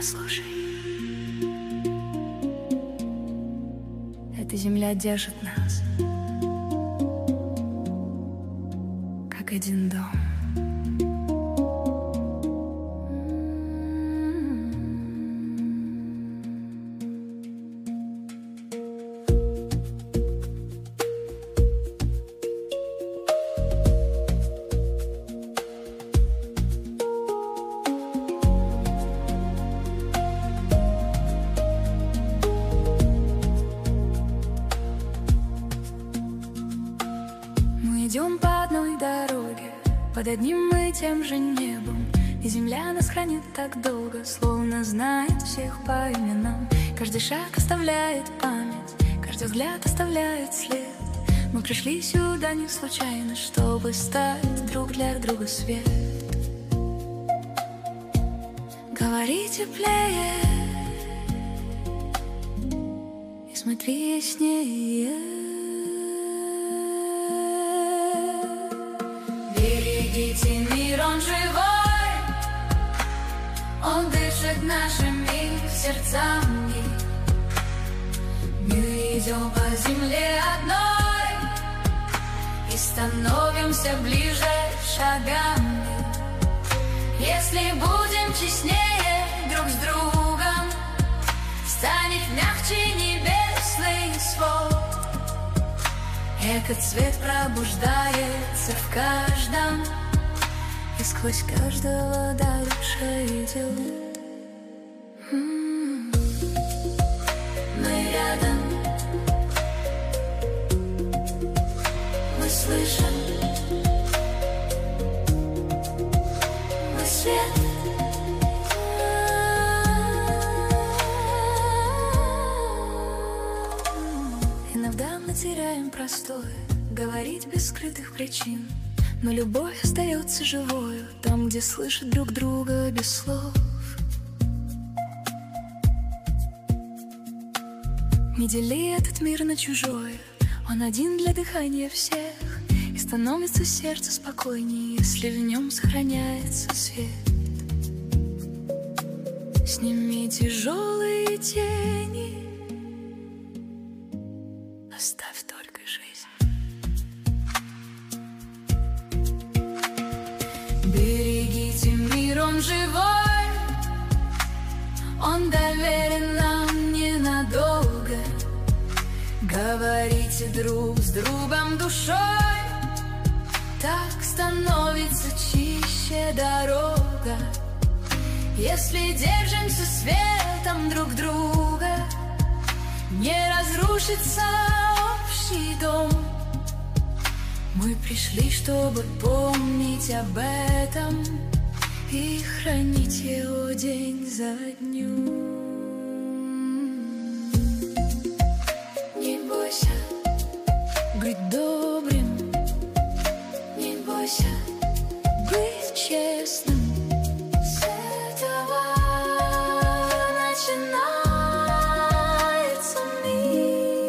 Послушай, эта земля держит нас, как один дом. Идем по одной дороге, под одним и тем же небом, и земля нас хранит так долго, словно знает всех по именам. Каждый шаг оставляет память, каждый взгляд оставляет след. Мы пришли сюда не случайно, чтобы стать друг для друга свет. Говори теплее и смотри яснее. Берегите мир, он живой, он дышит нашими сердцами. Мы идем по земле одной и становимся ближе шагами. Если будем честнее друг с другом, станет мягче небесный свод. Эко-цвет пробуждается в каждом, и сквозь каждого дальше идет. Мы рядом, мы слышим, мы свет. Иногда мы теряем простое, говорить без скрытых причин, но любовь остается живою там, где слышат друг друга без слов. Не дели этот мир на чужое, он один для дыхания всех, и становится сердце спокойнее, если в нем сохраняется свет. Сними тяжелые тени, оставь только жизнь. Берегите мир, он живой, он доверен нам ненадолго. Говорите друг с другом душой, так становится чище дорога. Если держимся светом друг друга, не разрушится общий дом. Мы пришли, чтобы помнить об этом и хранить его день за днем. Не бойся быть добрым, не бойся быть честным. С этого начинается мир.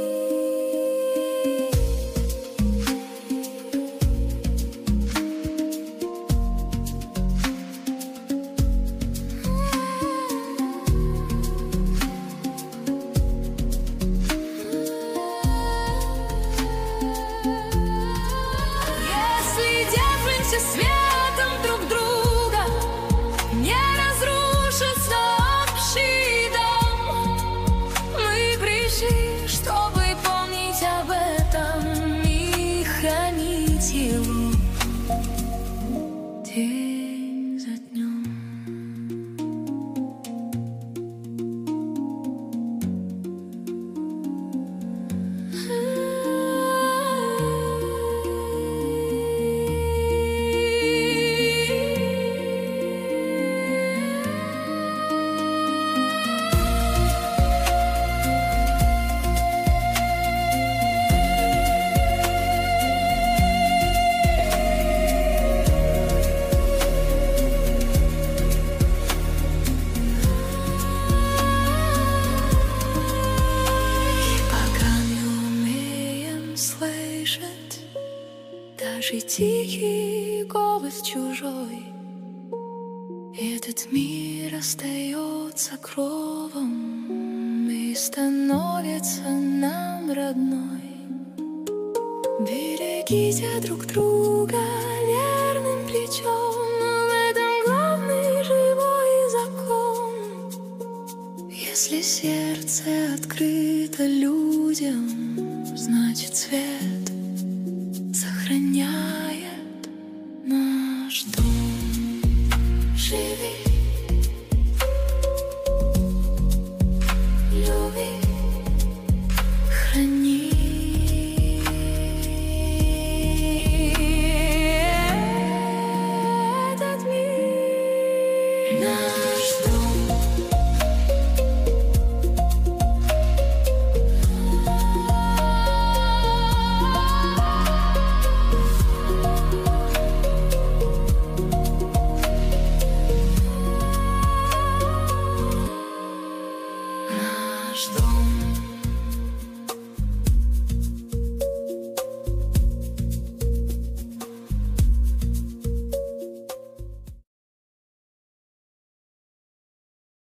Если держимся светом друг друга, не разрушится общий дом. Мы пришли, чтобы помнить об этом и хранить его день за днем. Даже тихий голос чужой, И этот мир остается кровом и становится нам родной. Берегите друг друга верным плечом, но в этом главный живой закон. Если сердце открыто людям, значит свет